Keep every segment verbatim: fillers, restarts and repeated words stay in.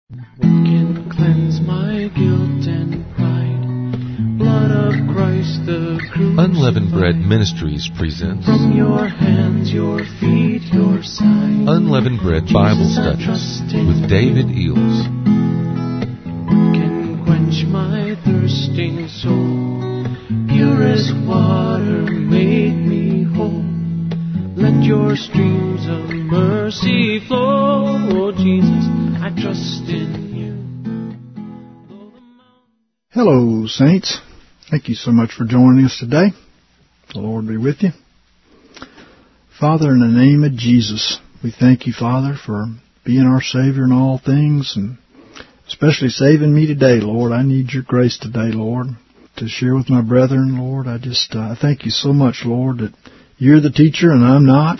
What can cleanse my guilt and pride? Blood of Christ the crucified. Unleavened Bread Ministries presents From your hands, your feet, your side. Unleavened Bread Bible Studies with David Eels. What can quench my thirsting soul? Purest water make me whole. Let your streams of mercy flow. Oh Jesus, I trust in you. Hello, saints. Thank you so much for joining us today. The Lord be with you. Father, in the name of Jesus, we thank you, Father, for being our Savior in all things, and especially saving me today, Lord. I need your grace today, Lord, to share with my brethren, Lord. I just uh, thank you so much, Lord, that you're the teacher and I'm not.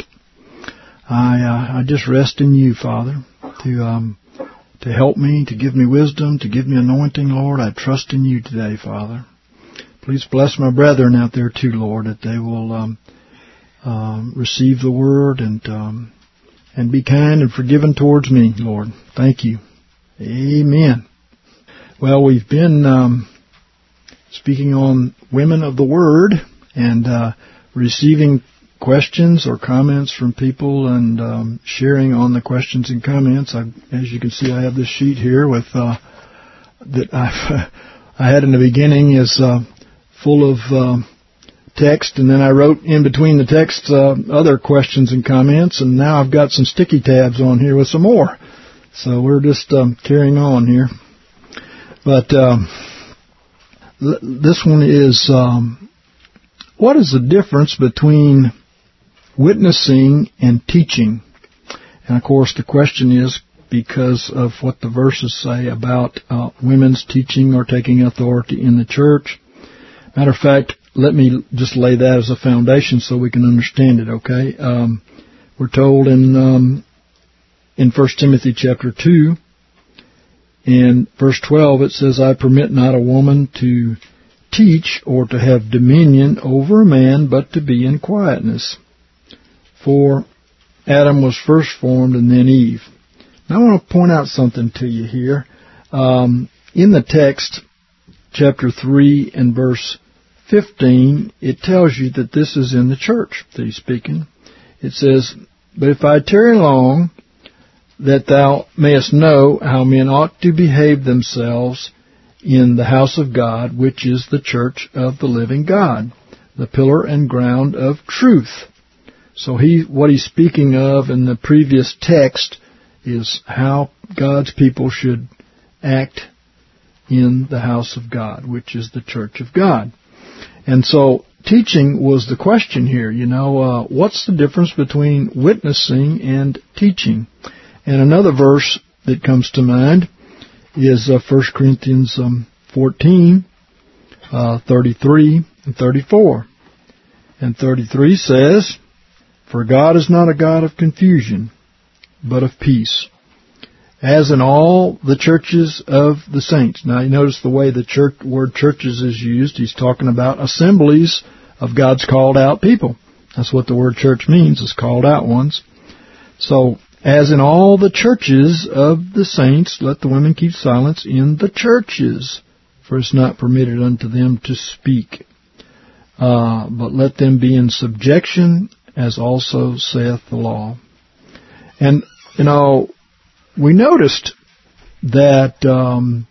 I uh, I just rest in you, Father, to um, to help me, to give me wisdom, to give me anointing, Lord. I trust in you today, Father. Please bless my brethren out there too, Lord, that they will um, um, receive the word and um, and be kind and forgiving towards me, Lord. Thank you. Amen. Well, we've been um, speaking on women of the word and uh, receiving questions or comments from people and um, sharing on the questions and comments. I, as you can see, I have this sheet here with uh, that I've, I had in the beginning is uh, full of uh, text, and then I wrote in between the text uh, other questions and comments, and now I've got some sticky tabs on here with some more. So we're just um, carrying on here. But um, l- this one is... Um, What is the difference between witnessing and teaching? And, of course, the question is because of what the verses say about uh, women's teaching or taking authority in the church. Matter of fact, let me just lay that as a foundation so we can understand it, okay? Um, we're told in um, in First Timothy chapter two, in verse twelve, it says, I permit not a woman to teach or to have dominion over a man, but to be in quietness. For Adam was first formed and then Eve. Now I want to point out something to you here. Um, in the text, chapter three and verse fifteen, it tells you that this is in the church that he's speaking. It says, But if I tarry long, that thou mayest know how men ought to behave themselves in the house of God, which is the church of the living God, the pillar and ground of truth. So he, what he's speaking of in the previous text is how God's people should act in the house of God, which is the church of God. And so teaching was the question here. You know, uh, what's the difference between witnessing and teaching? And another verse that comes to mind is uh, First Corinthians um, fourteen, uh, thirty-three and thirty-four. And thirty-three says, For God is not a God of confusion, but of peace, as in all the churches of the saints. Now you notice the way the church word churches is used. He's talking about assemblies of God's called out people. That's what the word church means, is called out ones. So, as in all the churches of the saints, let the women keep silence in the churches, for it's not permitted unto them to speak. Uh, but let them be in subjection, as also saith the law. And, you know, we noticed that um,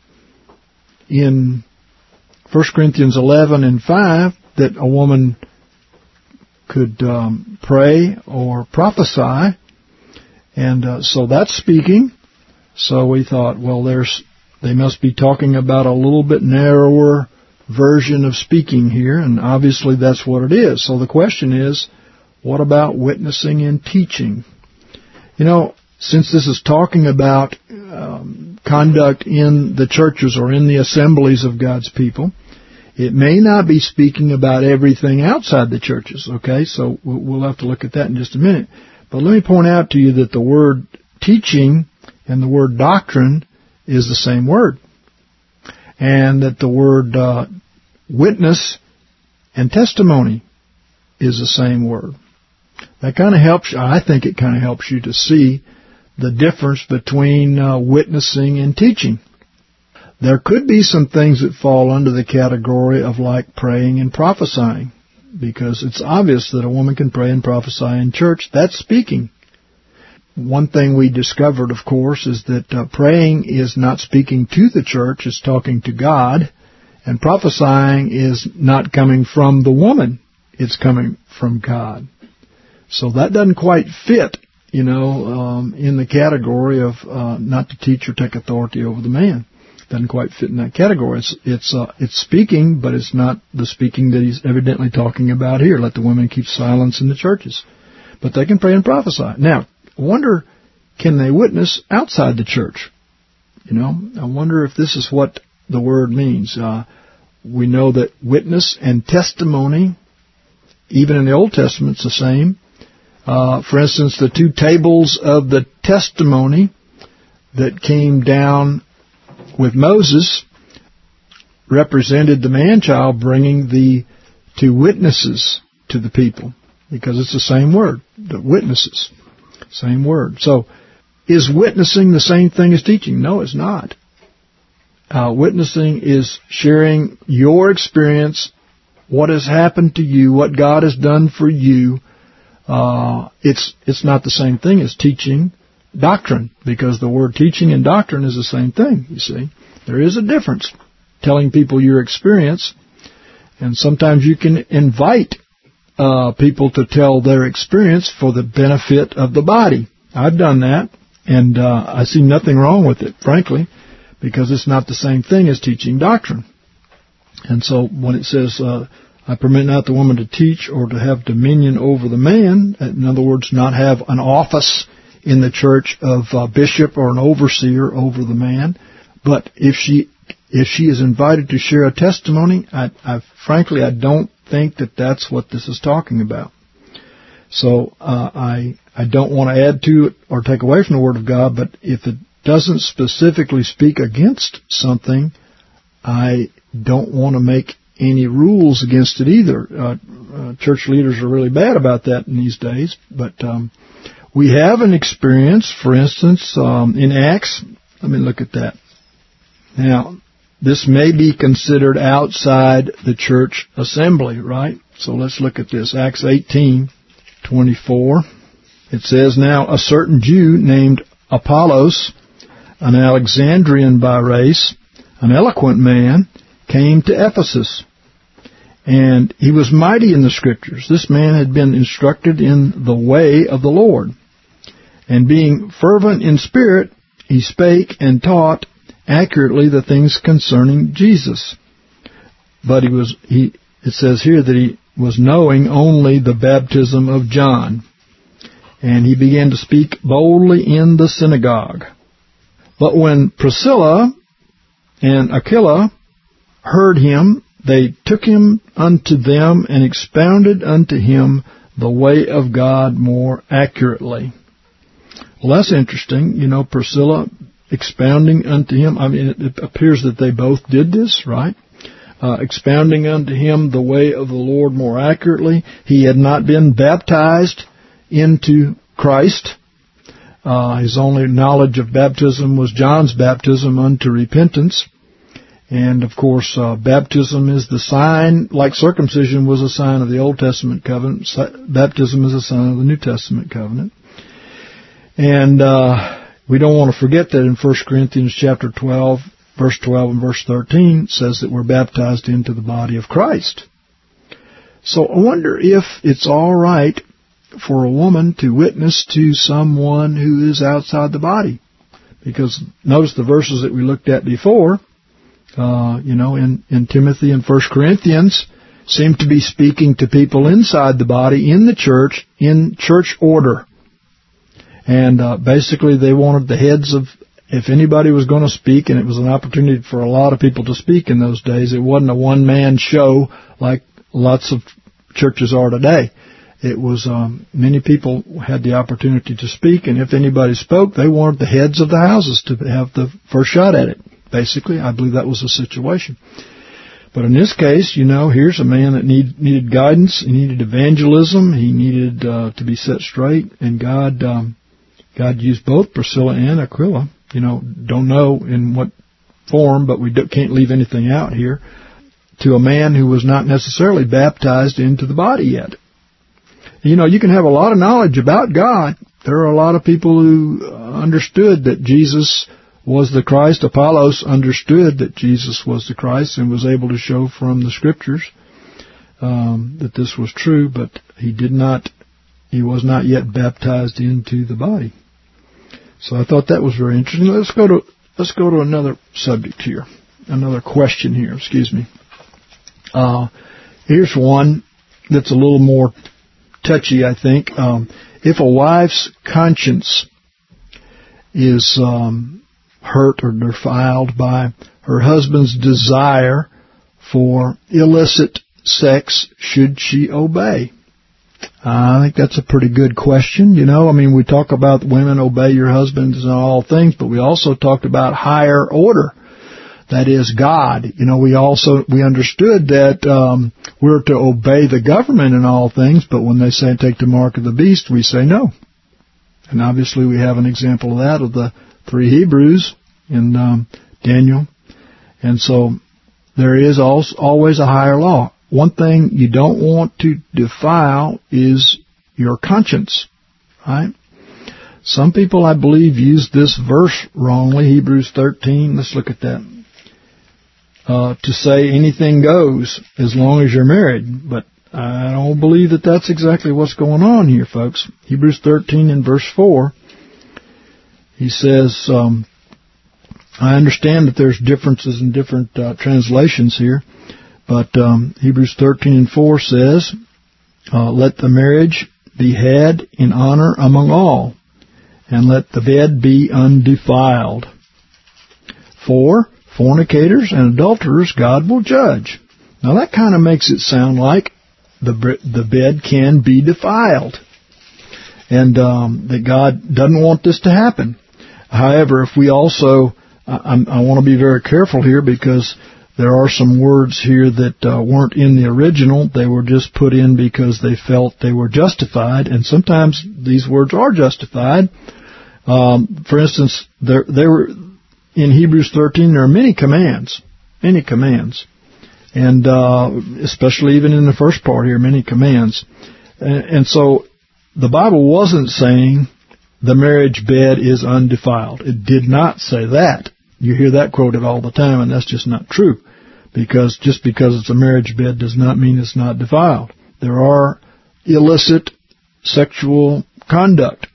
in First Corinthians eleven and five, that a woman could um, pray or prophesy. And uh, so that's speaking. So we thought, well, there's they must be talking about a little bit narrower version of speaking here, and obviously that's what it is. So the question is, what about witnessing and teaching? You know, since this is talking about um, conduct in the churches or in the assemblies of God's people, it may not be speaking about everything outside the churches, okay? So we'll have to look at that in just a minute. But let me point out to you that the word teaching and the word doctrine is the same word. And that the word uh, witness and testimony is the same word. That kind of helps, I think it kind of helps you to see the difference between uh, witnessing and teaching. There could be some things that fall under the category of like praying and prophesying, because it's obvious that a woman can pray and prophesy in church. That's speaking. One thing we discovered, of course, is that uh, praying is not speaking to the church, it's talking to God, and prophesying is not coming from the woman, it's coming from God. So that doesn't quite fit, you know, um, in the category of uh, not to teach or take authority over the man. Doesn't quite fit in that category. It's it's uh, it's speaking, but it's not the speaking that he's evidently talking about here. Let the women keep silence in the churches. But they can pray and prophesy. Now, I wonder, can they witness outside the church? You know, I wonder if this is what the word means. Uh, we know that witness and testimony, even in the Old Testament, it's the same. Uh, for instance, the two tables of the testimony that came down with Moses represented the man-child bringing the two witnesses to the people, because it's the same word, the witnesses, same word. So, is witnessing the same thing as teaching? No, it's not. Uh, witnessing is sharing your experience, what has happened to you, what God has done for you. Uh, it's it's not the same thing as teaching doctrine, because the word teaching and doctrine is the same thing, you see. There is a difference. Telling people your experience, and sometimes you can invite uh, people to tell their experience for the benefit of the body. I've done that, and uh, I see nothing wrong with it, frankly, because it's not the same thing as teaching doctrine. And so when it says, uh, I permit not the woman to teach or to have dominion over the man, in other words, not have an office in the church of a bishop or an overseer over the man. But if she if she is invited to share a testimony, I, I frankly I don't think that that's what this is talking about. So uh, I I don't want to add to it or take away from the Word of God. But if it doesn't specifically speak against something, I don't want to make any rules against it either. Uh, uh, church leaders are really bad about that in these days. But um, we have an experience, for instance, um, in Acts. Let me look at that. Now, this may be considered outside the church assembly, right? So let's look at this. Acts eighteen twenty-four. It says, Now a certain Jew named Apollos, an Alexandrian by race, an eloquent man, came to Ephesus. And he was mighty in the Scriptures. This man had been instructed in the way of the Lord. And being fervent in spirit, he spake and taught accurately the things concerning Jesus. But he was, he, it says here that he was knowing only the baptism of John. And he began to speak boldly in the synagogue. But when Priscilla and Aquila heard him, they took him unto them and expounded unto him the way of God more accurately. Well, that's interesting. You know, Priscilla expounding unto him. I mean, it appears that they both did this, right? Uh, expounding unto him the way of the Lord more accurately. He had not been baptized into Christ. Uh, his only knowledge of baptism was John's baptism unto repentance. And, of course, uh, baptism is the sign, like circumcision was a sign of the Old Testament covenant. Baptism is a sign of the New Testament covenant. And uh, we don't want to forget that in First Corinthians chapter twelve, verse twelve and verse thirteen, it says that we're baptized into the body of Christ. So I wonder if it's all right for a woman to witness to someone who is outside the body. Because notice the verses that we looked at before, uh, you know, in, in Timothy and First Corinthians, seem to be speaking to people inside the body, in the church, in church order. And uh, basically they wanted the heads of, if anybody was going to speak, and it was an opportunity for a lot of people to speak in those days, it wasn't a one-man show like lots of churches are today. It was, um, many people had the opportunity to speak, and if anybody spoke, they wanted the heads of the houses to have the first shot at it. Basically, I believe that was the situation. But in this case, you know, here's a man that need, needed guidance, he needed evangelism, he needed uh, to be set straight, and God um, God used both Priscilla and Aquila. You know, don't know in what form, but we can't leave anything out here, to a man who was not necessarily baptized into the body yet. You know, you can have a lot of knowledge about God. There are a lot of people who understood that Jesus was the Christ. Apollos understood that Jesus was the Christ and was able to show from the Scriptures um, that this was true, but he did not, he was not yet baptized into the body. So I thought that was very interesting. Let's go to let's go to another subject here, another question here. Excuse me. Uh, here's one that's a little more touchy, I think. Um, if a wife's conscience is um, hurt or defiled by her husband's desire for illicit sex, should she obey? I think that's a pretty good question. You know, I mean, we talk about women obey your husbands in all things, but we also talked about higher order. That is God. You know, we also, we understood that um, we're to obey the government in all things, but when they say take the mark of the beast, we say no. And obviously we have an example of that of the three Hebrews in um, Daniel. And so there is also always a higher law. One thing you don't want to defile is your conscience, right? Some people, I believe, use this verse wrongly, Hebrews thirteen. Let's look at that. Uh, to say anything goes as long as you're married. But I don't believe that that's exactly what's going on here, folks. Hebrews thirteen in verse four, he says, um, I understand that there's differences in different uh, translations here, but um, Hebrews thirteen and four says, uh, let the marriage be had in honor among all, and let the bed be undefiled. For fornicators and adulterers God will judge. Now that kind of makes it sound like the the bed can be defiled, and um, that God doesn't want this to happen. However, if we also, I, I want to be very careful here, because there are some words here that uh, weren't in the original. They were just put in because they felt they were justified, and sometimes these words are justified. Um, for instance, there they were. In Hebrews thirteen, there are many commands, many commands, and uh, especially even in the first part here, many commands. And, and so the Bible wasn't saying the marriage bed is undefiled. It did not say that. You hear that quoted all the time, and that's just not true, because just because it's a marriage bed does not mean it's not defiled. There are illicit sexual conduct.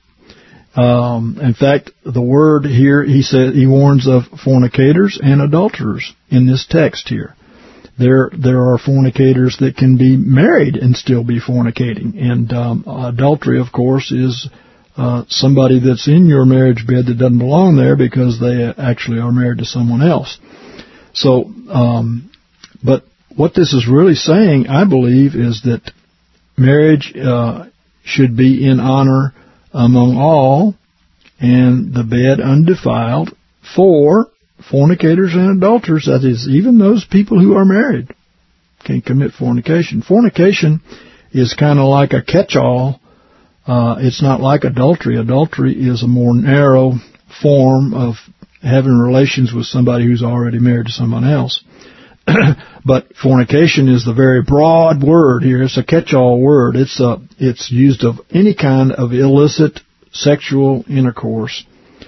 Um, in fact, the word here, he said, he warns of fornicators and adulterers in this text here. There, there are fornicators that can be married and still be fornicating, and um, adultery, of course, is uh, somebody that's in your marriage bed that doesn't belong there because they actually are married to someone else. So, um, but what this is really saying, I believe, is that marriage uh, should be in honor among all, and the bed undefiled for fornicators and adulterers. That is, even those people who are married can commit fornication. Fornication is kind of like a catch-all. Uh, it's not like adultery. Adultery is a more narrow form of having relations with somebody who's already married to someone else. But fornication is the very broad word here. It's a catch-all word. It's a, it's used of any kind of illicit sexual intercourse.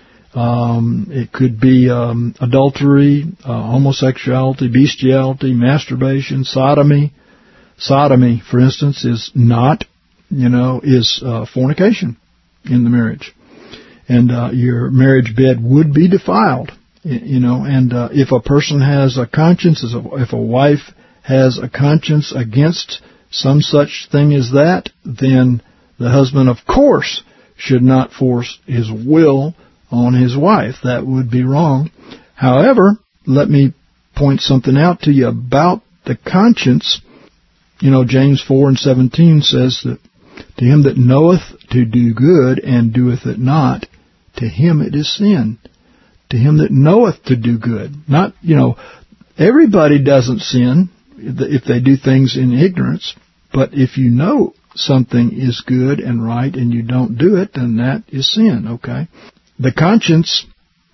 Um, it could be um, adultery, uh, homosexuality, bestiality, masturbation, sodomy. Sodomy, for instance, is not, you know, is uh, fornication in the marriage. And uh, your marriage bed would be defiled. You know, and uh, if a person has a conscience, if a wife has a conscience against some such thing as that, then the husband, of course, should not force his will on his wife. That would be wrong. However, let me point something out to you about the conscience. You know, James four and seventeen says that to him that knoweth to do good and doeth it not, to him it is sin. To him that knoweth to do good. Not, you know, everybody doesn't sin if they do things in ignorance, but if you know something is good and right and you don't do it, then that is sin, okay? The conscience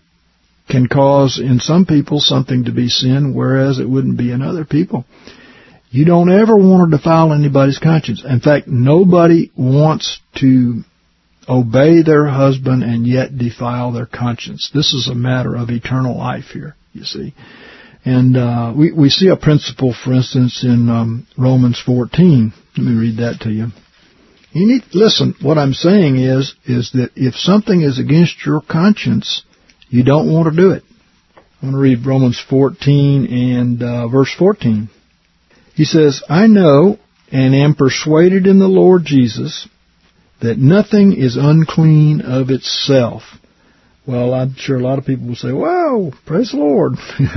can cause in some people something to be sin, whereas it wouldn't be in other people. You don't ever want to defile anybody's conscience. In fact, nobody wants to obey their husband and yet defile their conscience. This is a matter of eternal life here, you see. And uh, we, we see a principle, for instance, in um, Romans fourteen. Let me read that to you. You need listen. What I'm saying is, is that if something is against your conscience, you don't want to do it. I'm going to read Romans fourteen and uh, verse fourteen. He says, I know and am persuaded in the Lord Jesus that nothing is unclean of itself. Well, I'm sure a lot of people will say, wow, praise the Lord.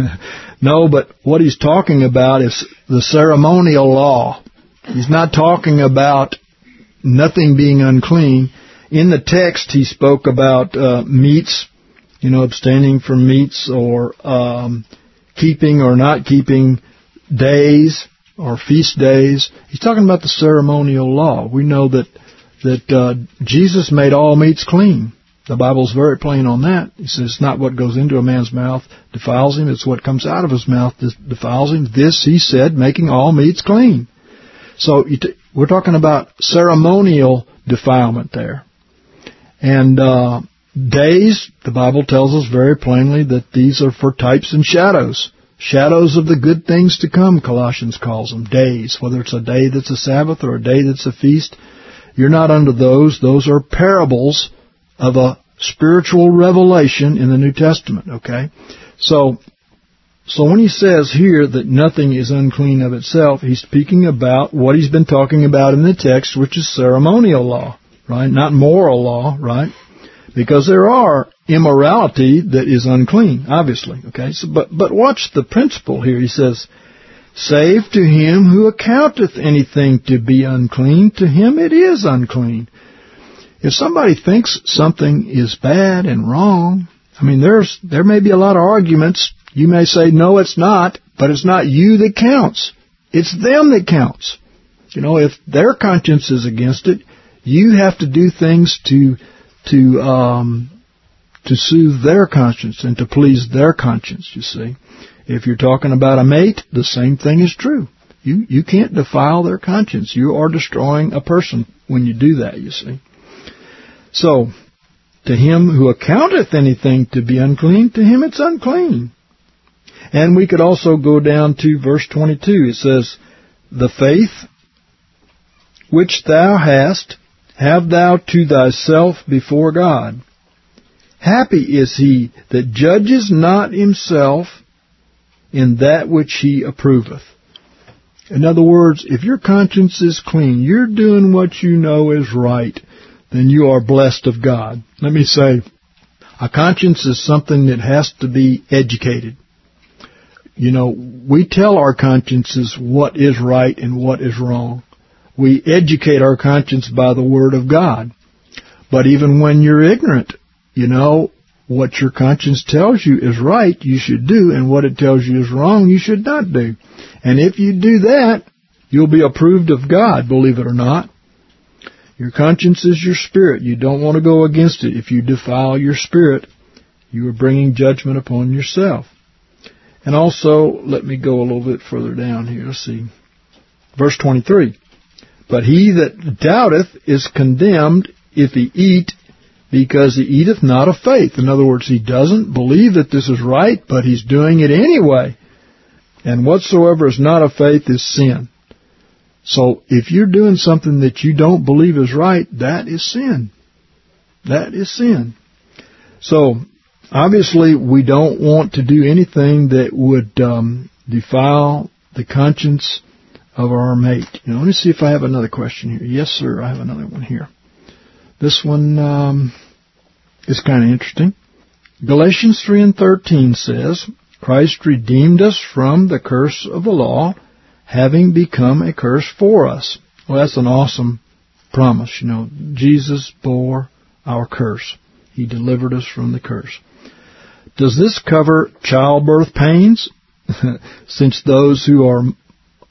No, but what he's talking about is the ceremonial law. He's not talking about nothing being unclean. In the text, he spoke about uh, meats, you know, abstaining from meats, or um, keeping or not keeping days or feast days. He's talking about the ceremonial law. We know that that uh, Jesus made all meats clean. The Bible's very plain on that. He says it's not what goes into a man's mouth defiles him, it's what comes out of his mouth that defiles him. This, he said, making all meats clean. So we're talking about ceremonial defilement there. And uh, days, the Bible tells us very plainly that these are for types and shadows. Shadows of the good things to come, Colossians calls them, days. Whether it's a day that's a Sabbath or a day that's a feast, you're not under those. Those are parables of a spiritual revelation in the New Testament, okay? So, so when he says here that nothing is unclean of itself, he's speaking about what he's been talking about in the text, which is ceremonial law, right? Not moral law, right? Because there are immorality that is unclean, obviously, okay? So, but, but watch the principle here. He says, save to him who accounteth anything to be unclean, to him it is unclean. If somebody thinks something is bad and wrong, I mean, there's there may be a lot of arguments. You may say, no, it's not, but it's not you that counts. It's them that counts. You know, if their conscience is against it, you have to do things to to um, to soothe their conscience and to please their conscience, you see. If you're talking about a mate, the same thing is true. You you can't defile their conscience. You are destroying a person when you do that, you see. So, to him who accounteth anything to be unclean, to him it's unclean. And we could also go down to verse twenty-two. It says, the faith which thou hast, have thou to thyself before God. Happy is he that judges not himself in that which he approveth. In other words, if your conscience is clean, you're doing what you know is right, then you are blessed of God. Let me say, a conscience is something that has to be educated. You know, we tell our consciences what is right and what is wrong. We educate our conscience by the Word of God. But even when you're ignorant, you know, what your conscience tells you is right, you should do, and what it tells you is wrong, you should not do. And if you do that, you'll be approved of God, believe it or not. Your conscience is your spirit. You don't want to go against it. If you defile your spirit, you are bringing judgment upon yourself. And also, let me go a little bit further down here. Let's see. Verse twenty-three. But he that doubteth is condemned if he eat, because he eateth not of faith. In other words, he doesn't believe that this is right, but he's doing it anyway. And whatsoever is not of faith is sin. So if you're doing something that you don't believe is right, that is sin. That is sin. So obviously we don't want to do anything that would um, defile the conscience of our mate. You know, let me see if I have another question here. Yes, sir, I have another one here. This one um, is kind of interesting. Galatians three and thirteen says, Christ redeemed us from the curse of the law, having become a curse for us. Well, that's an awesome promise. You know, Jesus bore our curse. He delivered us from the curse. Does this cover childbirth pains? Since those who are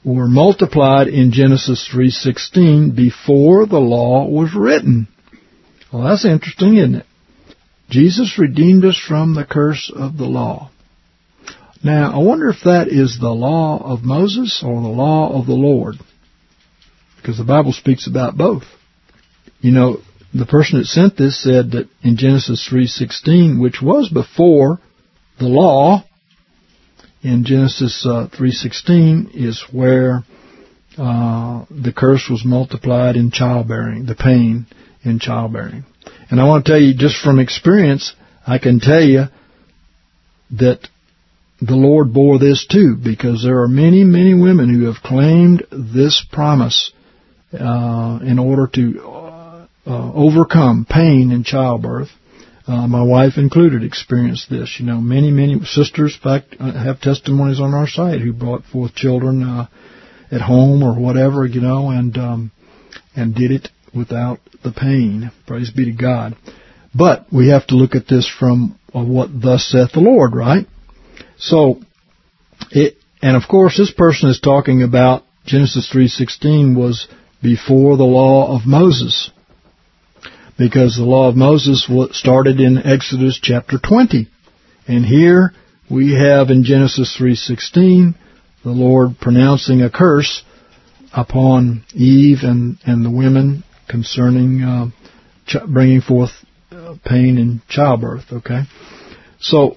were multiplied in Genesis three sixteen before the law was written. Well, that's interesting, isn't it? Jesus redeemed us from the curse of the law. Now, I wonder if that is the law of Moses or the law of the Lord, because the Bible speaks about both. You know, the person that sent this said that in Genesis three sixteen, which was before the law, in Genesis uh, three sixteen is where uh, the curse was multiplied in childbearing, the pain in childbearing. And I want to tell you, just from experience, I can tell you that the Lord bore this too, because there are many, many women who have claimed this promise uh, in order to uh, uh, overcome pain in childbirth. Uh, my wife included experienced this. You know, many, many sisters, in fact, have testimonies on our site who brought forth children uh, at home or whatever, you know, and um, and did it without the pain. Praise be to God. But we have to look at this from uh, what thus saith the Lord, right? So, it, and of course, this person is talking about Genesis three sixteen was before the law of Moses, because the law of Moses started in Exodus chapter twenty. And here we have in Genesis three sixteen the Lord pronouncing a curse upon Eve and, and the women concerning uh, ch- bringing forth uh, pain in childbirth, okay? So,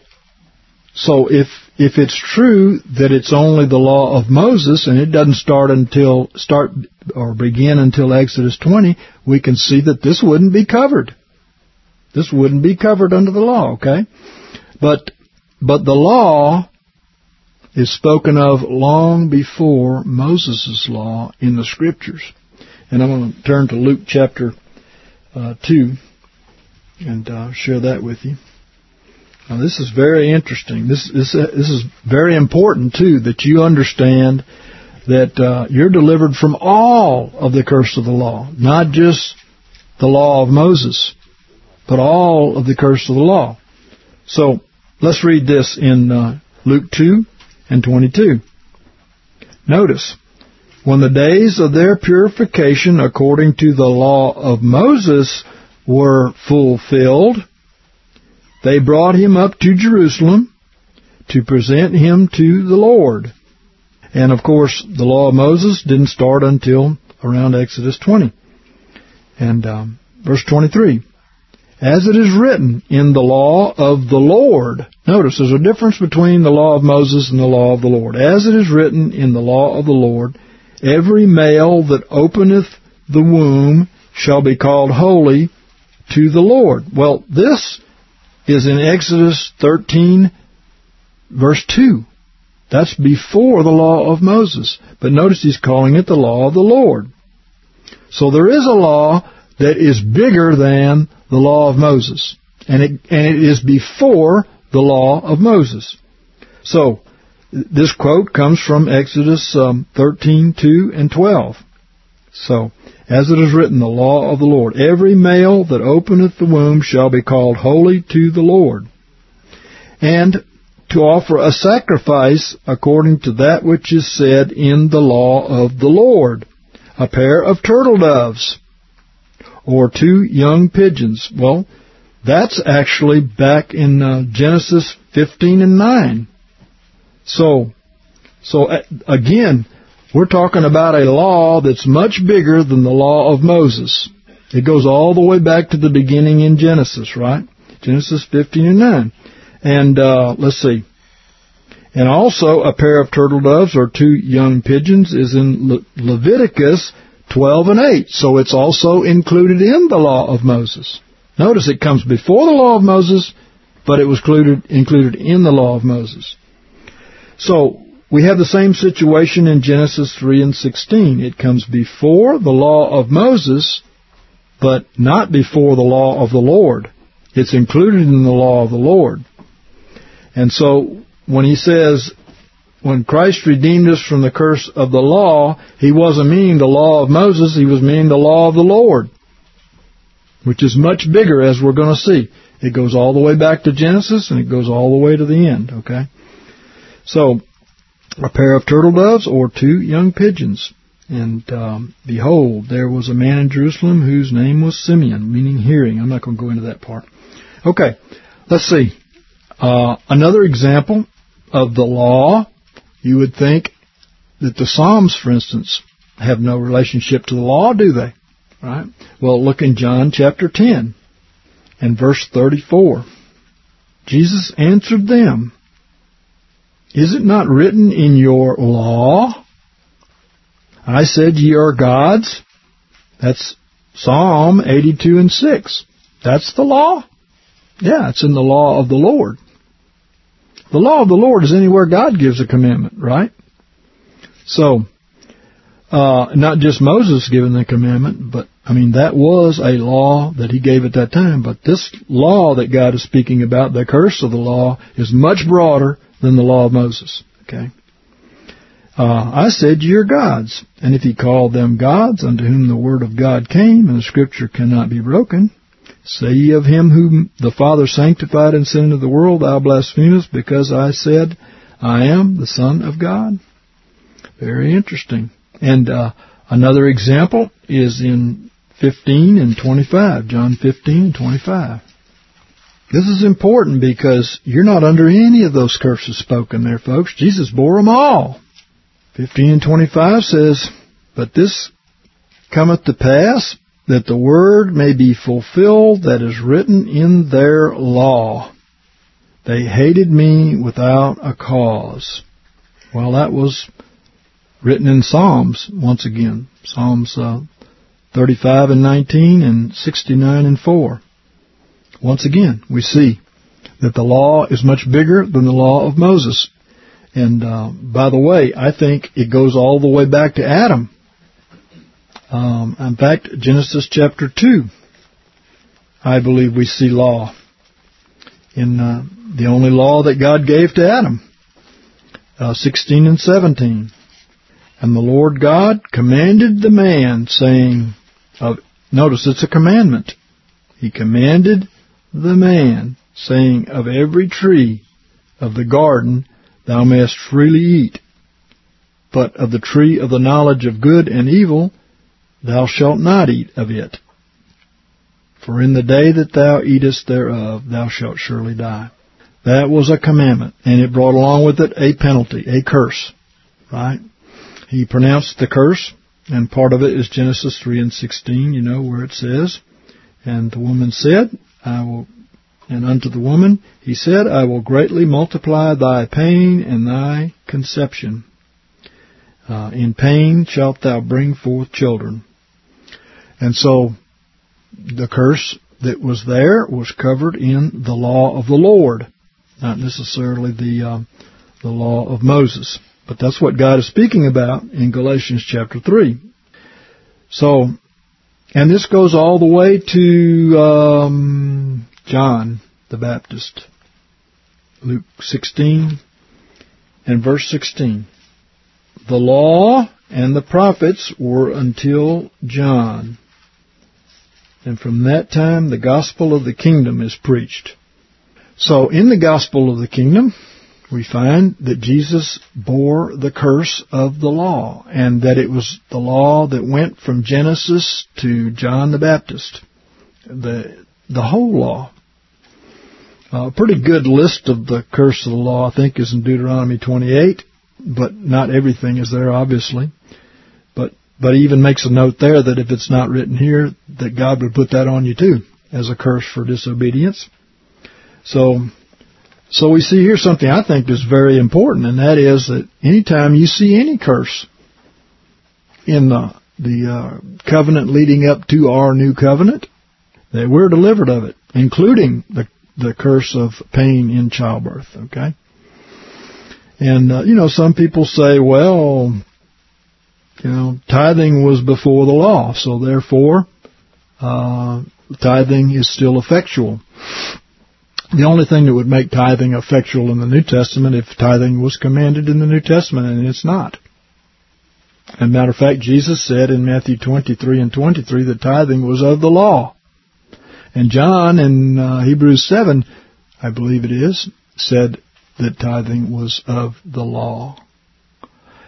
so if if it's true that it's only the law of Moses and it doesn't start until start or begin until Exodus twenty, we can see that this wouldn't be covered. This wouldn't be covered under the law, okay? But but the law is spoken of long before Moses' law in the Scriptures. And I'm going to turn to Luke chapter uh, two and uh, share that with you. Now, this is very interesting. This, this, uh, this is very important, too, that you understand that uh, you're delivered from all of the curse of the law, not just the law of Moses, but all of the curse of the law. So, let's read this in uh, Luke two and twenty-two. Notice, when the days of their purification according to the law of Moses were fulfilled, they brought him up to Jerusalem to present him to the Lord. And, of course, the law of Moses didn't start until around Exodus twenty. And um, verse twenty-three, as it is written in the law of the Lord. Notice, there's a difference between the law of Moses and the law of the Lord. As it is written in the law of the Lord, every male that openeth the womb shall be called holy to the Lord. Well, this is in Exodus thirteen, verse two. That's before the law of Moses. But notice he's calling it the law of the Lord. So there is a law that is bigger than the law of Moses. And it, and it is before the law of Moses. So, this quote comes from Exodus um, thirteen, two and twelve. So, as it is written, the law of the Lord, every male that openeth the womb shall be called holy to the Lord. And to offer a sacrifice according to that which is said in the law of the Lord, a pair of turtle doves, or two young pigeons. Well, that's actually back in uh, Genesis fifteen and nine. So, so uh, again, we're talking about a law that's much bigger than the law of Moses. It goes all the way back to the beginning in Genesis, right? Genesis fifteen and nine. And uh, let's see. And also a pair of turtle doves or two young pigeons is in Le- Leviticus twelve and eight. So it's also included in the law of Moses. Notice it comes before the law of Moses, but it was included, included in the law of Moses. So we have the same situation in Genesis three and sixteen. It comes before the law of Moses, but not before the law of the Lord. It's included in the law of the Lord. And so when he says, when Christ redeemed us from the curse of the law, he wasn't meaning the law of Moses, he was meaning the law of the Lord, which is much bigger, as we're going to see. It goes all the way back to Genesis, and it goes all the way to the end, okay? So, a pair of turtle doves or two young pigeons. And um, behold, there was a man in Jerusalem whose name was Simeon, meaning hearing. I'm not going to go into that part. Okay, let's see. Uh, another example of the law, you would think that the Psalms, for instance, have no relationship to the law, do they? Right? Well, look in John chapter ten and verse thirty-four. Jesus answered them, "Is it not written in your law, I said ye are gods?" That's Psalm eighty-two and six. That's the law? Yeah, it's in the law of the Lord. The law of the Lord is anywhere God gives a commandment, right? So, uh, not just Moses giving the commandment, but, I mean, that was a law that he gave at that time. But this law that God is speaking about, the curse of the law, is much broader than the law of Moses, okay? Uh, I said, ye are gods. And if he called them gods, unto whom the word of God came, and the scripture cannot be broken, say ye of him whom the Father sanctified and sent into the world, thou blasphemest, because I said, I am the Son of God. Very interesting. And uh, another example is in fifteen and twenty-five, John fifteen and twenty-five. This is important because you're not under any of those curses spoken there, folks. Jesus bore them all. fifteen and twenty-five says, "But this cometh to pass, that the word may be fulfilled that is written in their law. They hated me without a cause." Well, that was written in Psalms, once again. Psalms uh, thirty-five and nineteen and sixty-nine and four. Once again, we see that the law is much bigger than the law of Moses. And uh, by the way, I think it goes all the way back to Adam. Um, in fact, Genesis chapter two, I believe we see law in uh, the only law that God gave to Adam, uh, sixteen and seventeen. "And the Lord God commanded the man, saying," of, notice it's a commandment. He commanded the man, saying, "Of every tree of the garden thou mayest freely eat, but of the tree of the knowledge of good and evil thou shalt not eat of it. For in the day that thou eatest thereof thou shalt surely die." That was a commandment, and it brought along with it a penalty, a curse, right? He pronounced the curse, and part of it is Genesis three and sixteen, you know, where it says, "And the woman said, I will, and unto the woman he said, I will greatly multiply thy pain and thy conception. Uh, in pain shalt thou bring forth children." And so the curse that was there was covered in the law of the Lord, not necessarily the uh, the law of Moses. But that's what God is speaking about in Galatians chapter three. So, and this goes all the way to um, John the Baptist. Luke sixteen and verse sixteen. "The law and the prophets were until John. And from that time the gospel of the kingdom is preached." So in the gospel of the kingdom, we find that Jesus bore the curse of the law, and that it was the law that went from Genesis to John the Baptist. The the whole law. A pretty good list of the curse of the law, I think, is in Deuteronomy twenty-eight, but not everything is there, obviously. But but he even makes a note there that if it's not written here, that God would put that on you too, as a curse for disobedience. So... So we see here something I think is very important, and that is that anytime you see any curse in the, the uh, covenant leading up to our new covenant, that we're delivered of it, including the, the curse of pain in childbirth, okay? And, uh, you know, some people say, well, you know, tithing was before the law, so therefore uh, tithing is still effectual. The only thing that would make tithing effectual in the New Testament if tithing was commanded in the New Testament, and it's not. As a matter of fact, Jesus said in Matthew twenty-three and twenty-three that tithing was of the law. And John in uh, Hebrews seven, I believe it is, said that tithing was of the law.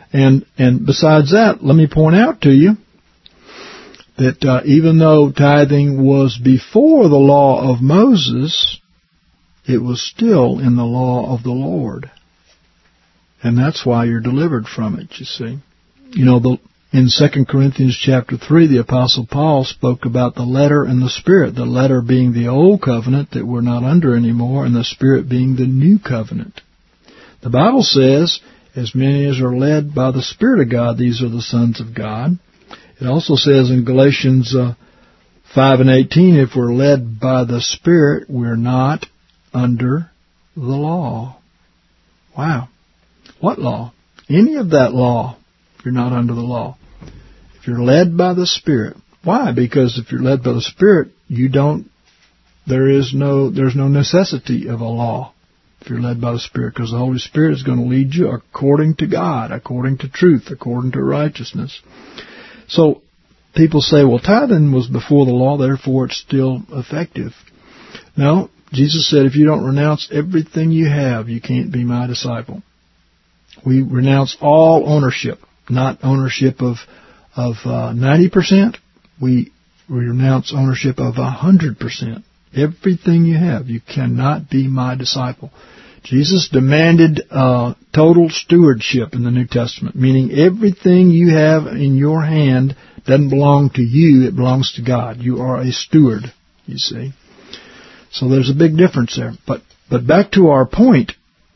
And and besides that, let me point out to you that uh, even though tithing was before the law of Moses, it was still in the law of the Lord. And that's why you're delivered from it, you see. You know, the, in Second Corinthians chapter three, the Apostle Paul spoke about the letter and the Spirit, the letter being the old covenant that we're not under anymore, and the Spirit being the new covenant. The Bible says, as many as are led by the Spirit of God, these are the sons of God. It also says in Galatians uh, five and eighteen, if we're led by the Spirit, we're not under the law. Wow. What law? Any of that law, you're not under the law. If you're led by the Spirit. Why? Because if you're led by the Spirit, you don't, there is no, there's no necessity of a law if you're led by the Spirit, because the Holy Spirit is going to lead you according to God, according to truth, according to righteousness. So people say, well, tithing was before the law, therefore it's still effective. No, Jesus said, if you don't renounce everything you have, you can't be my disciple. We renounce all ownership, not ownership of of uh, ninety percent. We, we renounce ownership of one hundred percent. Everything you have, you cannot be my disciple. Jesus demanded uh, total stewardship in the New Testament, meaning everything you have in your hand doesn't belong to you, it belongs to God. You are a steward, you see. So there's a big difference there. But but back to our point,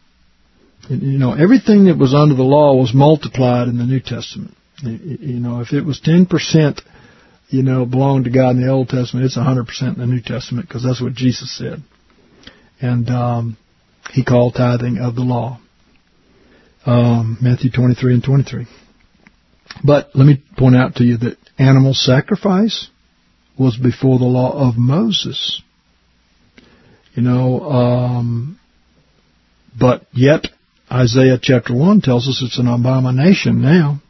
you know, everything that was under the law was multiplied in the New Testament. You know, if it was ten percent, you know, belonged to God in the Old Testament, it's one hundred percent in the New Testament, because that's what Jesus said. And um, he called tithing of the law. Um, Matthew twenty-three and twenty-three. But let me point out to you that animal sacrifice was before the law of Moses. You know, um, but yet Isaiah chapter one tells us it's an abomination now.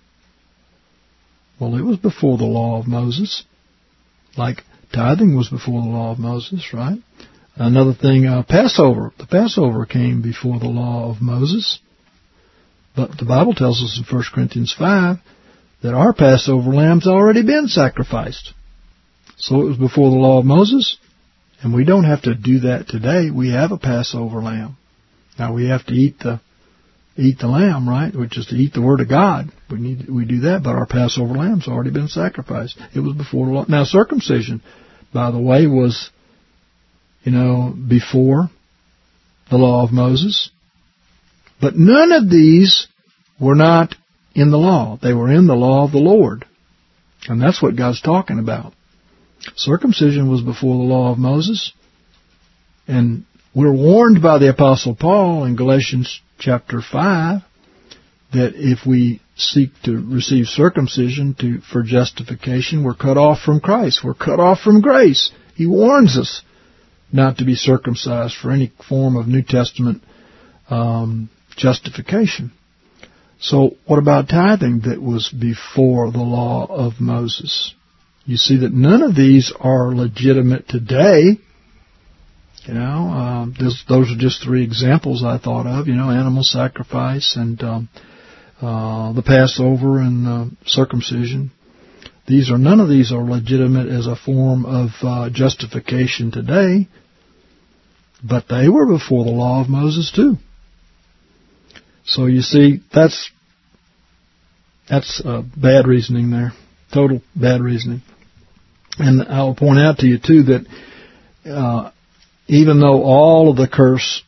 Well, it was before the law of Moses. Like tithing was before the law of Moses, right? Another thing, uh, Passover. The Passover came before the law of Moses. But the Bible tells us in First Corinthians five that our Passover lamb's already been sacrificed. So it was before the law of Moses, and we don't have to do that today. We have a Passover lamb. Now we have to eat the eat the lamb, right? Which is to eat the Word of God. We need we do that, but our Passover lamb's already been sacrificed. It was before the law. Now circumcision, by the way, was, you know, before the law of Moses. But none of these were not in the law. They were in the law of the Lord. And that's what God's talking about. Circumcision was before the law of Moses. And we're warned by the Apostle Paul in Galatians chapter five that if we seek to receive circumcision to for justification, we're cut off from Christ. We're cut off from grace. He warns us not to be circumcised for any form of New Testament um, justification. So what about tithing that was before the law of Moses? You see that none of these are legitimate today. You know, um, this, those are just three examples I thought of. You know, animal sacrifice and um, uh, the Passover and uh, circumcision. These are none of these are legitimate as a form of uh, justification today, but they were before the law of Moses too. So you see, that's that's uh, bad reasoning there, total bad reasoning. And I'll point out to you too that uh, even though all of the curse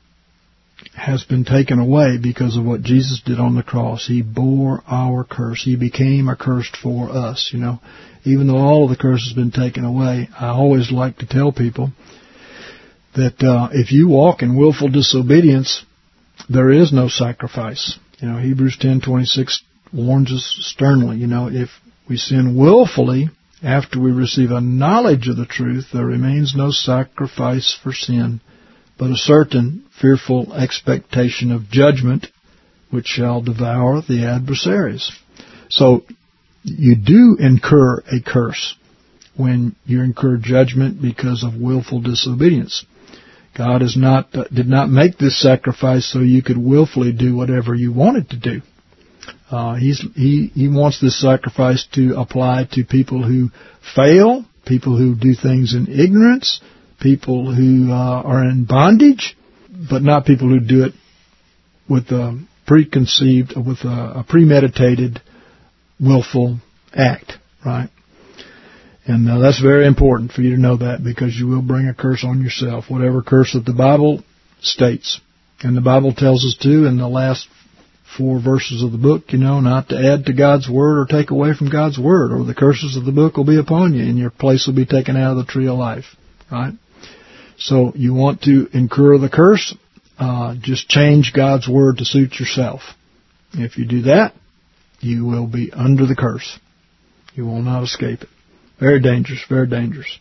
has been taken away because of what Jesus did on the cross, He bore our curse. He became accursed for us. You know, even though all of the curse has been taken away, I always like to tell people that uh, if you walk in willful disobedience, there is no sacrifice. You know, Hebrews ten twenty-six warns us sternly. You know, if we sin willfully after we receive a knowledge of the truth, there remains no sacrifice for sin, but a certain fearful expectation of judgment, which shall devour the adversaries. So you do incur a curse when you incur judgment because of willful disobedience. God is not uh, did not make this sacrifice so you could willfully do whatever you wanted to do. Uh, he's, he, he wants this sacrifice to apply to people who fail, people who do things in ignorance, people who uh, are in bondage, but not people who do it with a preconceived, with a, a premeditated, willful act, right? And uh, that's very important for you to know that, because you will bring a curse on yourself, whatever curse that the Bible states. And the Bible tells us to, in the last four verses of the book, you know, not to add to God's word or take away from God's word, or the curses of the book will be upon you, and your place will be taken out of the tree of life, right? So you want to incur the curse, uh, just change God's word to suit yourself. If you do that, you will be under the curse. You will not escape it. Very dangerous, very dangerous.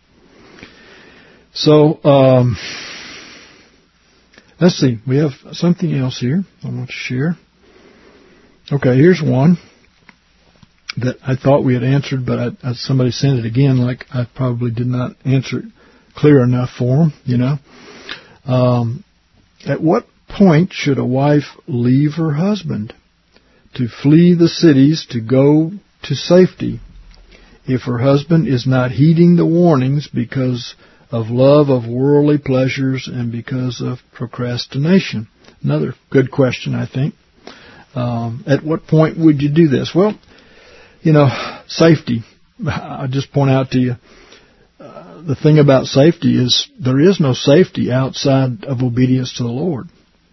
So, um, let's see. We have something else here I want to share. Okay, here's one that I thought we had answered, but I, I, somebody sent it again, like I probably did not answer it clear enough for them, you know. Um, at what point should a wife leave her husband to flee the cities to go to safety if her husband is not heeding the warnings because of love of worldly pleasures and because of procrastination? Another good question, I think. Um, at what point would you do this? Well, you know, safety. I'll just point out to you, uh, the thing about safety is there is no safety outside of obedience to the Lord.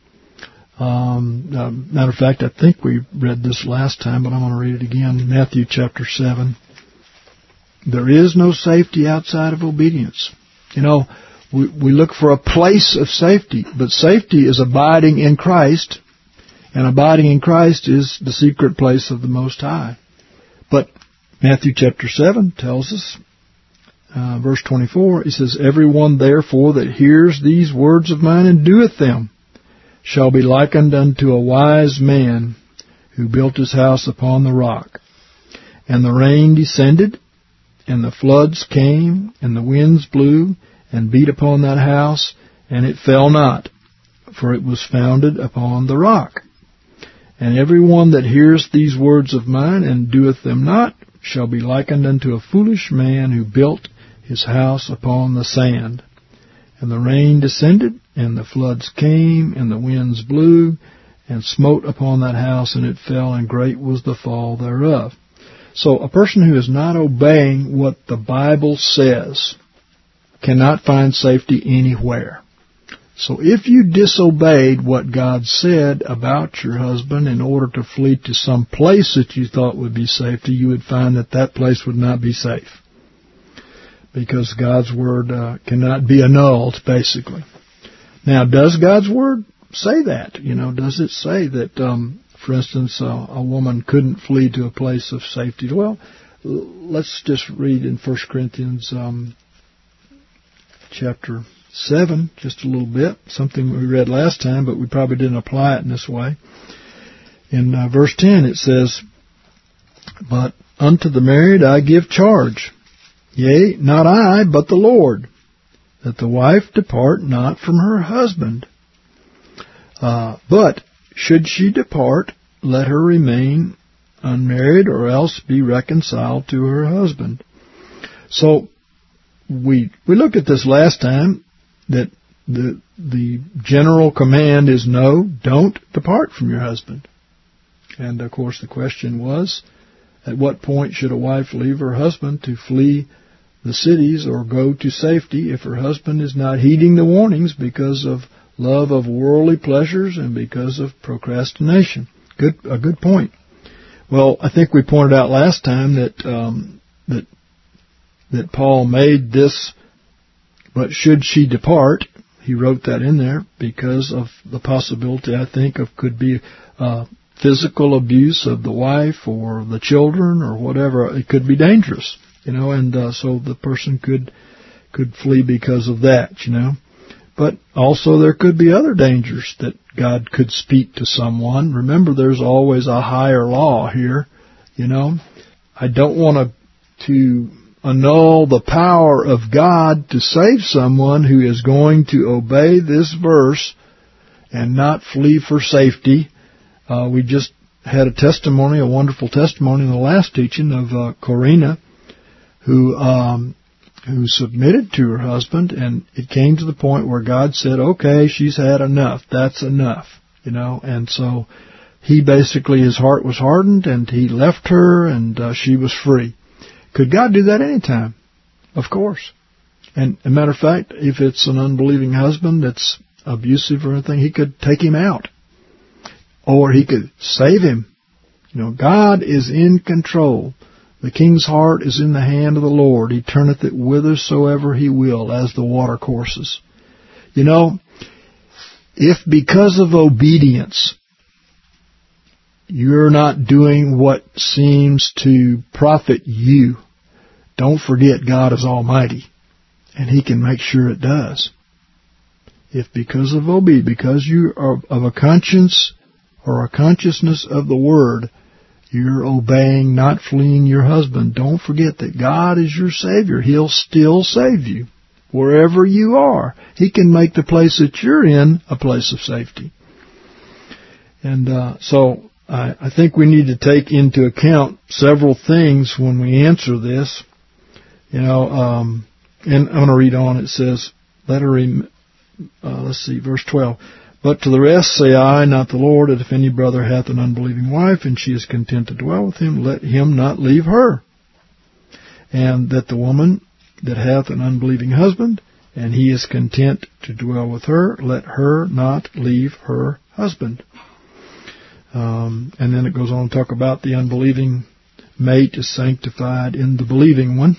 Um, uh, matter of fact, I think we read this last time, but I'm going to read it again. Matthew chapter seven. There is no safety outside of obedience. You know, we, we look for a place of safety, but safety is abiding in Christ. And abiding in Christ is the secret place of the Most High. But Matthew chapter seven tells us, uh, verse twenty-four, it says, "Everyone therefore that hears these words of mine and doeth them shall be likened unto a wise man who built his house upon the rock. And the rain descended, and the floods came, and the winds blew, and beat upon that house, and it fell not, for it was founded upon the rock. And every one that hears these words of mine and doeth them not shall be likened unto a foolish man who built his house upon the sand. And the rain descended, and the floods came, and the winds blew, and smote upon that house, and it fell, and great was the fall thereof." So a person who is not obeying what the Bible says cannot find safety anywhere. So if you disobeyed what God said about your husband in order to flee to some place that you thought would be safety, you would find that that place would not be safe. Because God's word uh, cannot be annulled, basically. Now, does God's word say that? You know, does it say that, um, for instance, uh, a woman couldn't flee to a place of safety? Well, let's just read in First Corinthians um, chapter seven, just a little bit, something we read last time, but we probably didn't apply it in this way. In uh, verse ten it says, "But unto the married I give charge, yea, not I, but the Lord, that the wife depart not from her husband. Uh, but should she depart, let her remain unmarried, or else be reconciled to her husband." So we we looked at this last time, that the the general command is no, don't depart from your husband. And, of course, the question was, at what point should a wife leave her husband to flee the cities or go to safety if her husband is not heeding the warnings because of love of worldly pleasures and because of procrastination? Good, a good point. Well, I think we pointed out last time that um, that that Paul made this, "But should she depart," he wrote that in there because of the possibility, I think, of could be uh, physical abuse of the wife or the children or whatever. It could be dangerous, you know, and uh, so the person could could flee because of that, you know. But also there could be other dangers that God could speak to someone. Remember, there's always a higher law here, you know. I don't want to to annul the power of God to save someone who is going to obey this verse and not flee for safety. Uh, we just had a testimony, a wonderful testimony in the last teaching of uh, Corina, who um, who submitted to her husband, and it came to the point where God said, okay, she's had enough. That's enough, you know. And so he basically, his heart was hardened, and he left her, and uh, she was free. Could God do that anytime? Of course. And as a matter of fact, if it's an unbelieving husband that's abusive or anything, he could take him out. Or he could save him. You know, God is in control. The king's heart is in the hand of the Lord. He turneth it whithersoever he will, as the water courses. You know, if because of obedience you're not doing what seems to profit you, don't forget God is almighty, and he can make sure it does. If because of obedience, because you are of a conscience or a consciousness of the word, you're obeying, not fleeing your husband, don't forget that God is your Savior. He'll still save you wherever you are. He can make the place that you're in a place of safety. And uh, so I, I think we need to take into account several things when we answer this. You know, um, and I'm going to read on. It says, let her, rem- uh, let's see, verse twelve. But to the rest say I, not the Lord, that if any brother hath an unbelieving wife, and she is content to dwell with him, let him not leave her. And that the woman that hath an unbelieving husband, and he is content to dwell with her, let her not leave her husband. Um, and then it goes on to talk about the unbelieving mate is sanctified in the believing one.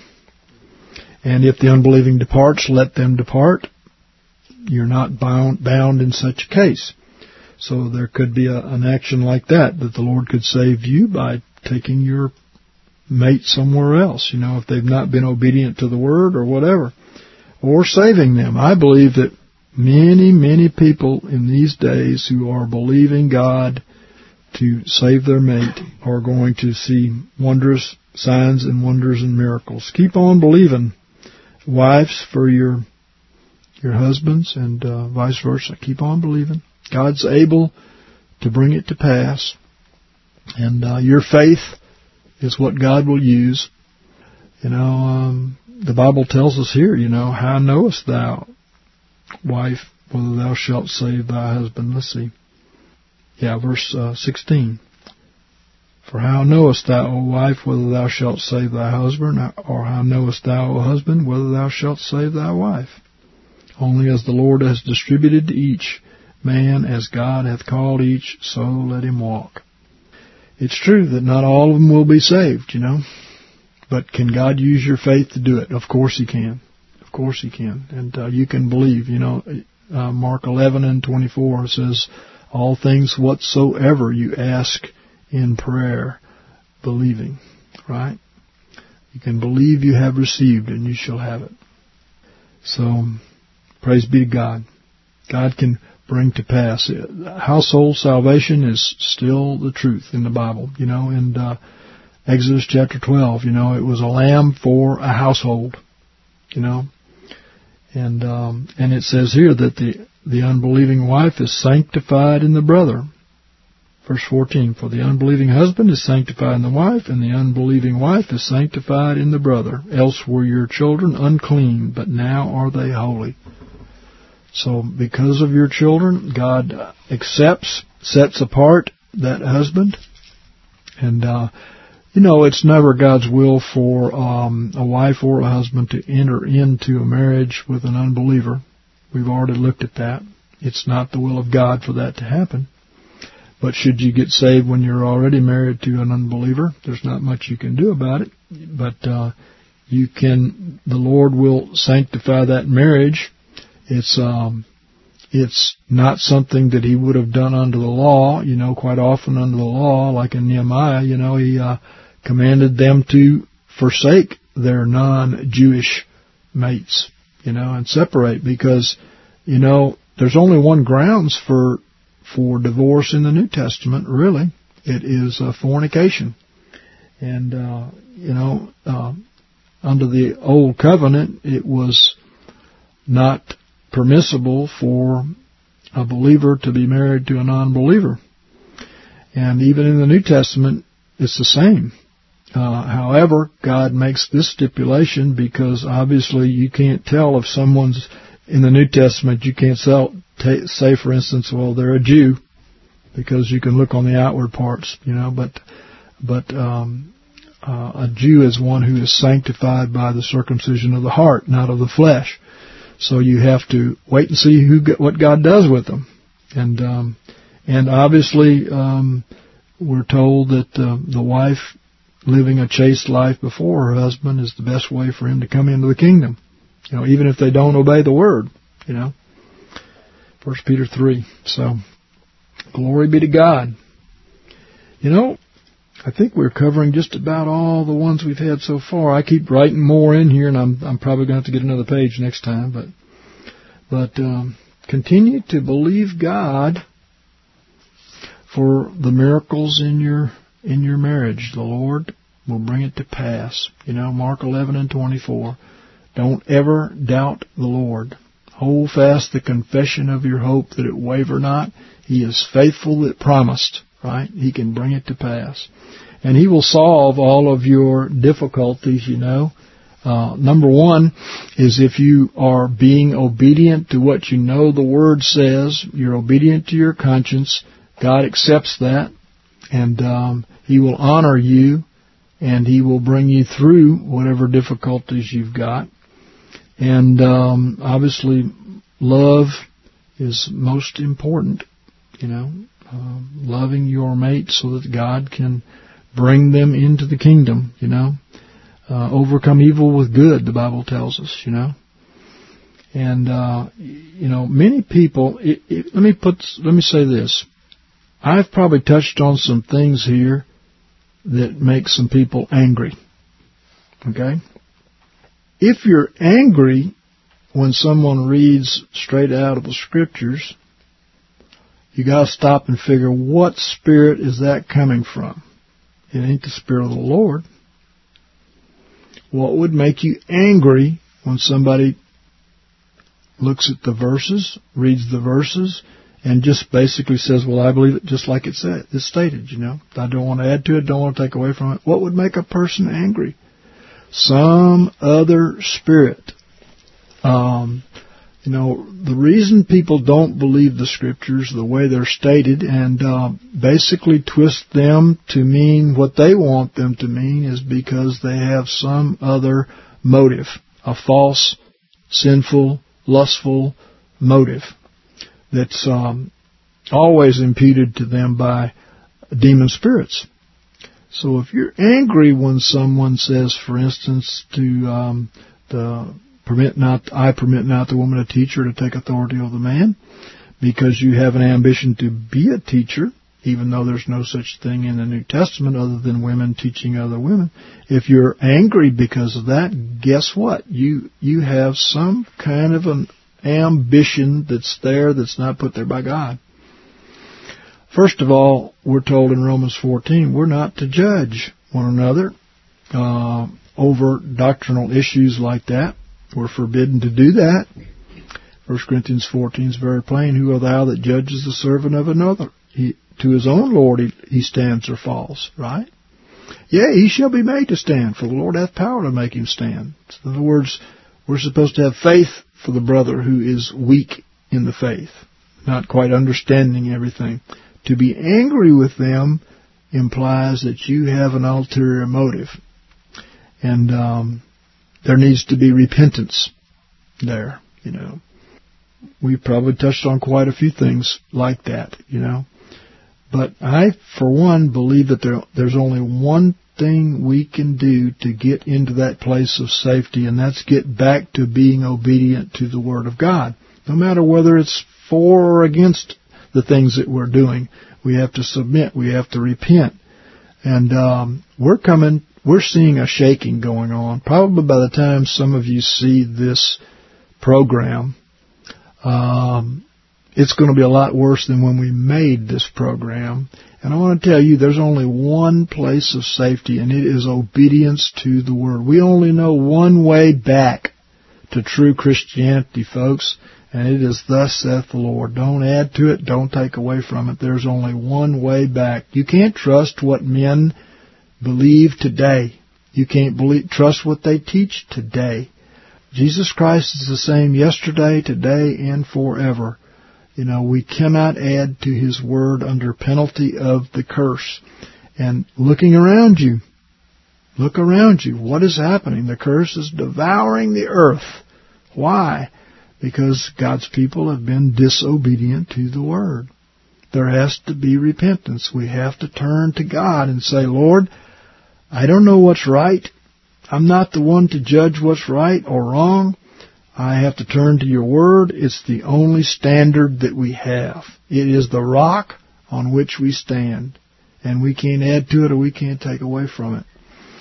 And if the unbelieving departs, let them depart. You're not bound, bound in such a case. So there could be a, an action like that, that the Lord could save you by taking your mate somewhere else, you know, if they've not been obedient to the word or whatever, or saving them. I believe that many, many people in these days who are believing God to save their mate are going to see wondrous signs and wonders and miracles. Keep on believing, wives, for your your husbands, and uh, vice versa. Keep on believing. God's able to bring it to pass. And uh, your faith is what God will use. You know, um, the Bible tells us here, you know, how knowest thou, wife, whether thou shalt save thy husband? Let's see. Yeah, verse uh, sixteen. For how knowest thou, O wife, whether thou shalt save thy husband? Or how knowest thou, O husband, whether thou shalt save thy wife? Only as the Lord has distributed to each man, as God hath called each, so let him walk. It's true that not all of them will be saved, you know. But can God use your faith to do it? Of course he can. Of course he can. And uh, you can believe, you know. Uh, Mark eleven and twenty-four says, all things whatsoever you ask in prayer, believing. Right? You can believe you have received, and you shall have it. So, praise be to God. God can bring to pass. Household salvation is still the truth in the Bible. You know, in uh, Exodus chapter twelve, you know, it was a lamb for a household. You know, and um, and it says here that the the unbelieving wife is sanctified in the brother. Verse fourteen, for the unbelieving husband is sanctified in the wife, and the unbelieving wife is sanctified in the brother. Else were your children unclean, but now are they holy. So because of your children, God accepts, sets apart that husband. And, uh, you know, it's never God's will for um, a wife or a husband to enter into a marriage with an unbeliever. We've already looked at that. It's not the will of God for that to happen. But should you get saved when you're already married to an unbeliever, there's not much you can do about it. But uh, you can, the Lord will sanctify that marriage. It's um, it's not something that he would have done under the law. You know, quite often under the law, like in Nehemiah, you know, he uh, commanded them to forsake their non-Jewish mates, you know, and separate, because, you know, there's only one grounds for for divorce in the New Testament, really. It is uh, fornication. And, uh, you know, uh, under the Old Covenant, it was not permissible for a believer to be married to a non-believer. And even in the New Testament, it's the same. Uh, however, God makes this stipulation because obviously you can't tell if someone's in the New Testament. You can't sell, t- say, for instance, well, they're a Jew, because you can look on the outward parts, you know. But but um, uh, a Jew is one who is sanctified by the circumcision of the heart, not of the flesh. So you have to wait and see who what God does with them. And um, and obviously um, we're told that uh, the wife living a chaste life before her husband is the best way for him to come into the kingdom. You know, even if they don't obey the word, you know. First Peter three. So, glory be to God. You know, I think we're covering just about all the ones we've had so far. I keep writing more in here, and I'm I'm probably going to have to get another page next time. But but um, continue to believe God for the miracles in your in your marriage. The Lord will bring it to pass. You know, Mark eleven and twenty-four. Don't ever doubt the Lord. Hold fast the confession of your hope, that it waver not. He is faithful that promised, right? He can bring it to pass. And He will solve all of your difficulties, you know. Uh, number one is if you are being obedient to what you know the Word says, you're obedient to your conscience, God accepts that, and um, He will honor you, and He will bring you through whatever difficulties you've got. And um, obviously, love is most important, you know, uh, loving your mate so that God can bring them into the kingdom, you know. Uh, overcome evil with good, the Bible tells us, you know. And, uh, you know, many people, it, it, let me put, let me say this. I've probably touched on some things here that make some people angry, okay? If you're angry when someone reads straight out of the Scriptures, you got to stop and figure, what spirit is that coming from? It ain't the Spirit of the Lord. What would make you angry when somebody looks at the verses, reads the verses, and just basically says, well, I believe it just like it said, it's stated, you know. I don't want to add to it, don't want to take away from it. What would make a person angry? Some other spirit. Um, you know, the reason people don't believe the Scriptures the way they're stated and uh, basically twist them to mean what they want them to mean is because they have some other motive, a false, sinful, lustful motive that's um, always imputed to them by demon spirits. So if you're angry when someone says, for instance, to um, the permit not, I permit not the woman a teacher to take authority over the man, because you have an ambition to be a teacher, even though there's no such thing in the New Testament other than women teaching other women. If you're angry because of that, guess what? You you have some kind of an ambition that's there that's not put there by God. First of all, we're told in Romans fourteen, we're not to judge one another uh, over doctrinal issues like that. We're forbidden to do that. First Corinthians fourteen is very plain. Who art thou that judges the servant of another? He, to his own Lord he, he stands or falls, right? Yea, he shall be made to stand, for the Lord hath power to make him stand. So in other words, we're supposed to have faith for the brother who is weak in the faith, not quite understanding everything. To be angry with them implies that you have an ulterior motive. And um, there needs to be repentance there, you know. We've probably touched on quite a few things like that, you know. But I, for one, believe that there, there's only one thing we can do to get into that place of safety, and that's get back to being obedient to the Word of God. No matter whether it's for or against the things that we're doing, we have to submit, we have to repent. And um, we're coming, we're seeing a shaking going on. Probably by the time some of you see this program, um, it's going to be a lot worse than when we made this program. And I want to tell you, there's only one place of safety, and it is obedience to the Word. We only know one way back to true Christianity, folks, And it is thus saith the Lord. Don't add to it. Don't take away from it. There's only one way back. You can't trust what men believe today. You can't believe, trust what they teach today. Jesus Christ is the same yesterday, today, and forever. You know, we cannot add to His Word under penalty of the curse. And looking around you, look around you. What is happening? The curse is devouring the earth. Why? Because God's people have been disobedient to the Word. There has to be repentance. We have to turn to God and say, Lord, I don't know what's right. I'm not the one to judge what's right or wrong. I have to turn to your Word. It's the only standard that we have. It is the rock on which we stand. And we can't add to it or we can't take away from it.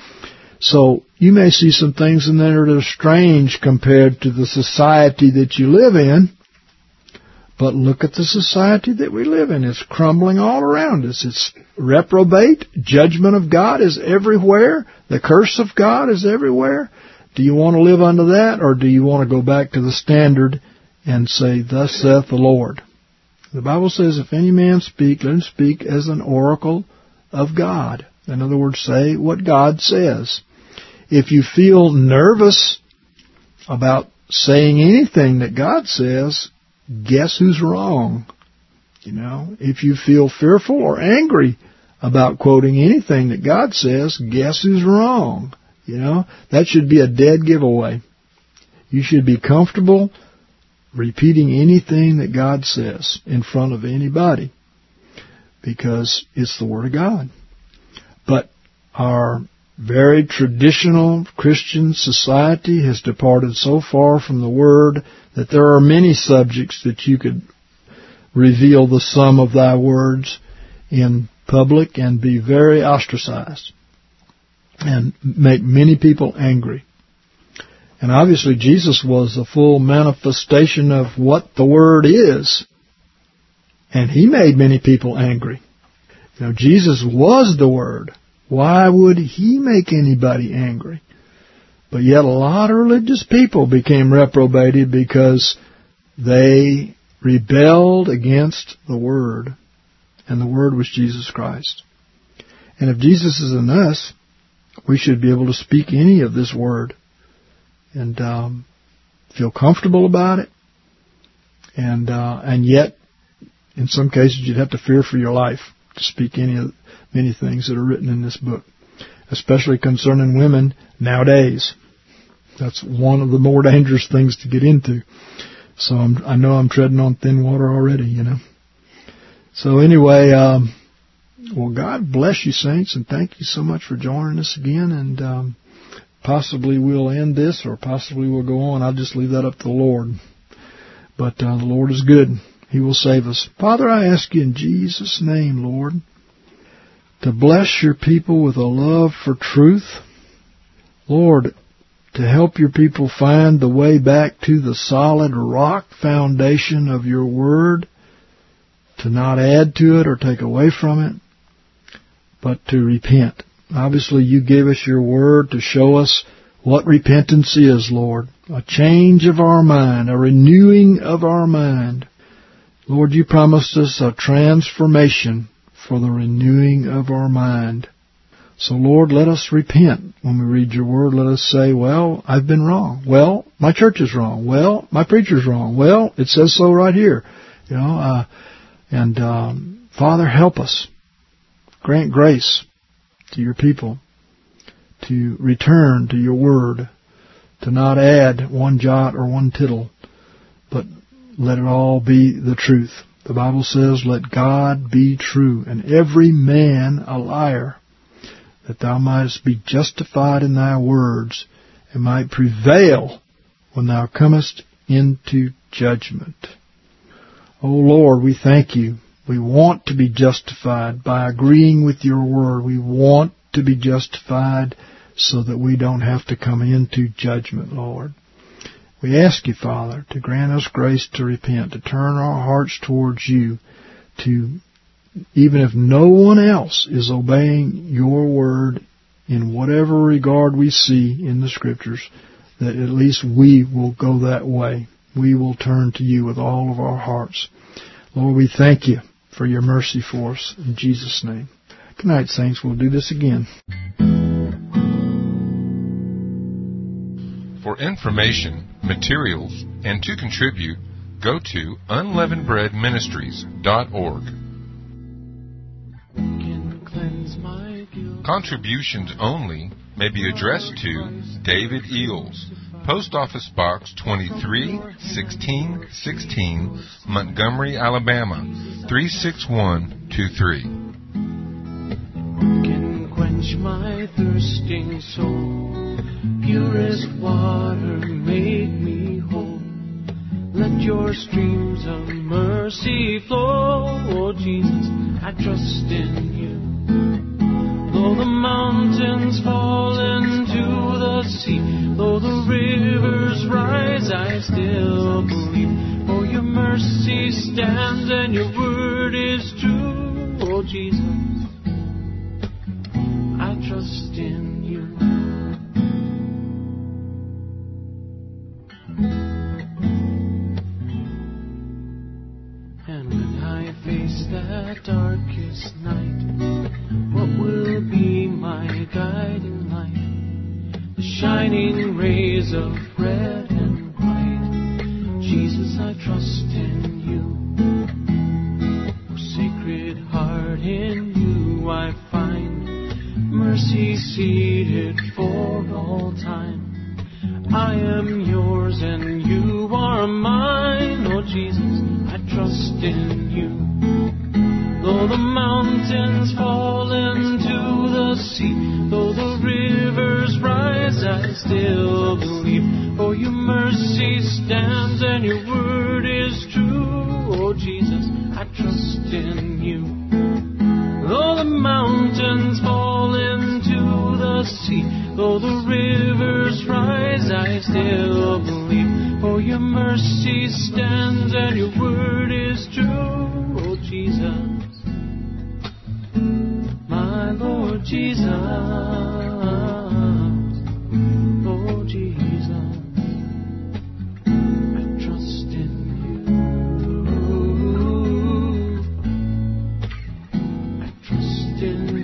So you may see some things in there that are strange compared to the society that you live in. But look at the society that we live in. It's crumbling all around us. It's reprobate. Judgment of God is everywhere. The curse of God is everywhere. Do you want to live under that, or do you want to go back to the standard and say, thus saith the Lord? The Bible says, if any man speak, let him speak as an oracle of God. In other words, say what God says. If you feel nervous about saying anything that God says, guess who's wrong? You know, if you feel fearful or angry about quoting anything that God says, guess who's wrong? You know, that should be a dead giveaway. You should be comfortable repeating anything that God says in front of anybody, because it's the Word of God. But our very traditional Christian society has departed so far from the Word that there are many subjects that you could reveal the sum of thy words in public and be very ostracized and make many people angry. And obviously Jesus was the full manifestation of what the Word is. And He made many people angry. You know, Jesus was the Word. Why would He make anybody angry? But yet a lot of religious people became reprobated because they rebelled against the Word. And the Word was Jesus Christ. And if Jesus is in us, we should be able to speak any of this Word and um, feel comfortable about it. And uh, and yet, in some cases, you'd have to fear for your life to speak any of many things that are written in this book, especially concerning women nowadays. That's one of the more dangerous things to get into. So I'm, I know I'm treading on thin water already, you know. So anyway, um, well, God bless you, saints, and thank you so much for joining us again. And um, possibly we'll end this, or possibly we'll go on. I'll just leave that up to the Lord. But uh, the Lord is good. He will save us. Father, I ask you in Jesus' name, Lord, to bless your people with a love for truth. Lord, to help your people find the way back to the solid rock foundation of your Word, to not add to it or take away from it, but to repent. Obviously, you gave us your Word to show us what repentance is, Lord. A change of our mind, a renewing of our mind. Lord, you promised us a transformation for the renewing of our mind. So, Lord, let us repent when we read your Word. Let us say, well, I've been wrong. Well, my church is wrong. Well, my preacher's wrong. Well, it says so right here. You know, uh, and um, Father, help us. Grant grace to your people to return to your Word, to not add one jot or one tittle, but let it all be the truth. The Bible says, let God be true, and every man a liar, that thou mightest be justified in thy words, and might prevail when thou comest into judgment. O Lord, we thank you. We want to be justified by agreeing with your Word. We want to be justified so that we don't have to come into judgment, Lord. We ask you, Father, to grant us grace to repent, to turn our hearts towards you, to, even if no one else is obeying your Word in whatever regard we see in the Scriptures, that at least we will go that way. we will turn to you with all of our hearts. Lord, we thank you for your mercy for us. In Jesus' name. Good night, saints. We'll do this again. For information, materials, and to contribute, go to unleavened bread ministries dot org. Contributions only may be addressed to David Eels, Post Office Box twenty-three, sixteen sixteen, Montgomery, Alabama, three six one two three. Can quench my thirsting soul, purest water make me whole. Let your streams of mercy flow, oh Jesus, I trust in you. Though the mountains fall into the sea, though the rivers rise, I still believe. For your mercy stands and your word is true, oh Jesus, I trust in you. And when I face that darkest night, what will be my guiding light? The shining rays of red and white. Jesus, I trust in you. Oh, Sacred Heart, in you I find mercy seated for all time. I am yours and you are mine. Oh Jesus, I trust in you. Though the mountains fall into the sea, though the rivers rise, I still believe. For your mercy stands and your word is true. Oh Jesus, I trust in you. Though the mountains fall into the sea, though the rivers rise, I still believe. For your mercy stands and your word is true. Oh Jesus, my Lord Jesus, oh Jesus, I trust in you. I trust in